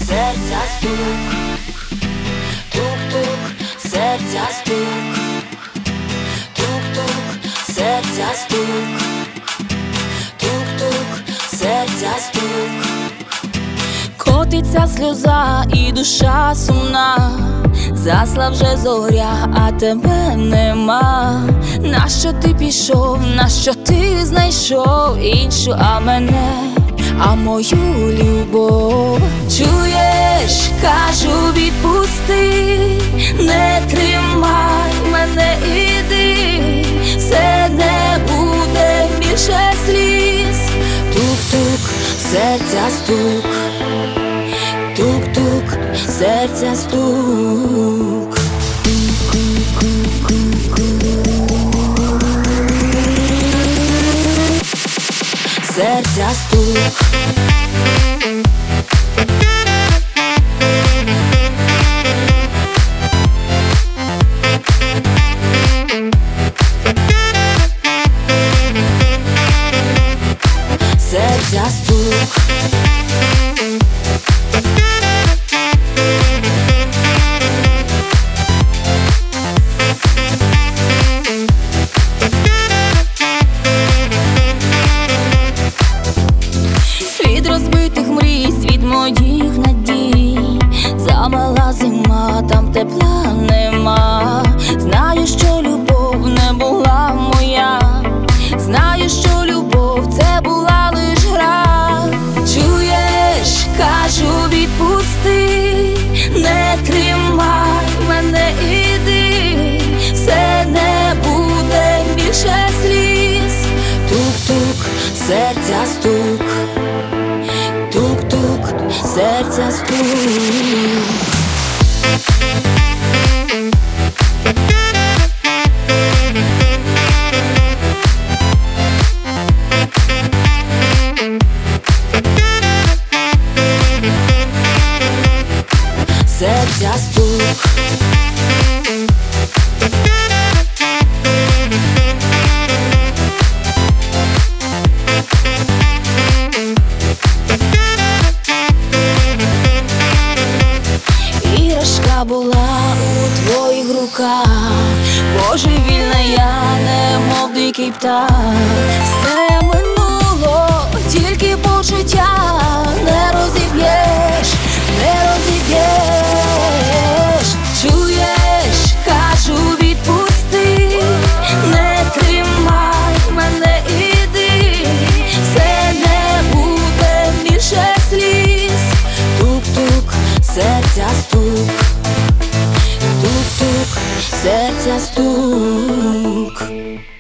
серця стук, тук-тук, серця стук, тук-тук, серця стук, тук-тук, серця стук. Котиться сльоза і душа сумна, засла вже зоря, а тебе нема. Нащо ти пішов, нащо ти знайшов іншу, а мене, а мою любов? Чуєш, кажу, відпусти, не тримай мене, іди, все не буде більше сліз. Тук-тук, серця стук, тук-тук, серця стук. Серця стук. Серця стук. Світ розбитих мрій, світ моїх надій, замала зима, там тепла нема. Знаю, що любов не була моя, знаю, що любов це була лиш гра. Чуєш, кажу, відпусти, не тримай мене, іди, все не буде більше сліз. Тук-тук, серця стук, тук-тук, серця стук. Серця стук. Іграшка була у твоїх руках, божевільна я, немов дикий птах. Все минуло, тільки почуття, не розіб'єш, не розіб'єш. Чуєш, кажу, відпусти, не тримай мене, іди, все не буде більше сліз. Тук-тук, серця стук, тук-тук, серця стук.